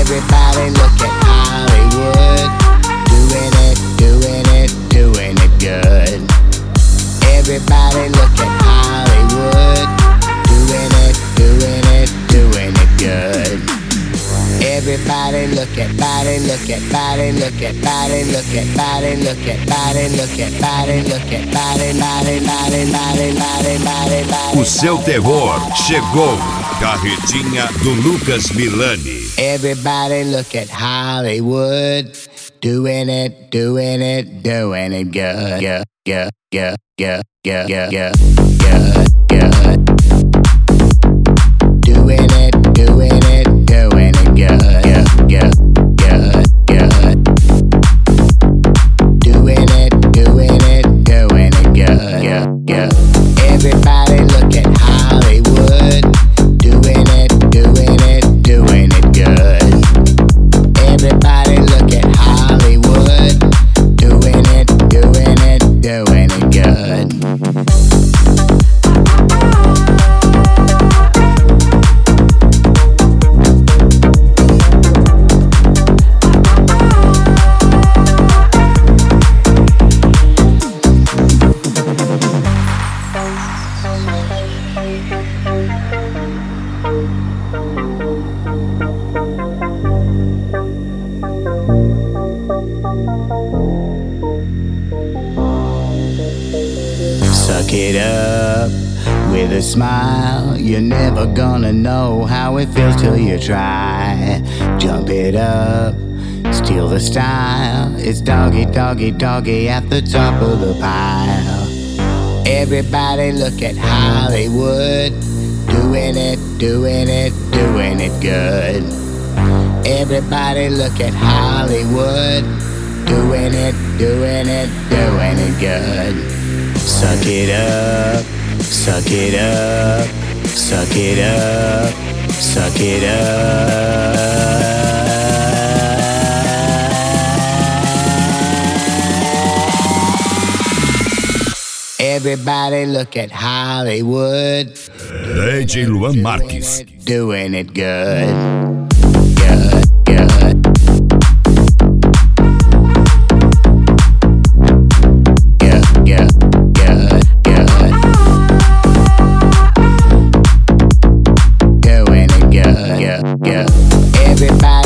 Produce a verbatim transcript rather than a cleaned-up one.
Everybody look at Hollywood, doing it, doing it, doing it good. Everybody look at Hollywood, doing it, doing it, doing it good. Everybody look at body, look at body, look at body, look at body, look at body, look at body, look at body, body, body, body, body, body, body. O seu terror chegou. Carretinha do Lucas Milani. Everybody look at Hollywood, doing it, doing it, doing it good. Yeah, yeah, yeah, yeah, yeah, yeah, yeah, yeah, yeah. Doing it, doing it, doing it good. Yeah, yeah, yeah, yeah. Doing it, doing it, doing it good. Yeah, yeah. Everybody look at Hollywood, doing it, doing it, doing it good. Everybody look at Hollywood, doing it, doing it, doing it good. Suck it up with a smile. You're never gonna know how it feels till you try. Jump it up, steal the style. It's doggy, doggy, doggy at the top of the pile. Everybody look at Hollywood, doing it, doing it, doing it good. Everybody look at Hollywood, doing it, doing it, doing it good. Suck it up, suck it up, suck it up, suck it up. Everybody look at Hollywood, D J Luan Marques. doing it good. Good, good. Yeah, yeah, good, good. Doing it good, yeah, yeah. Everybody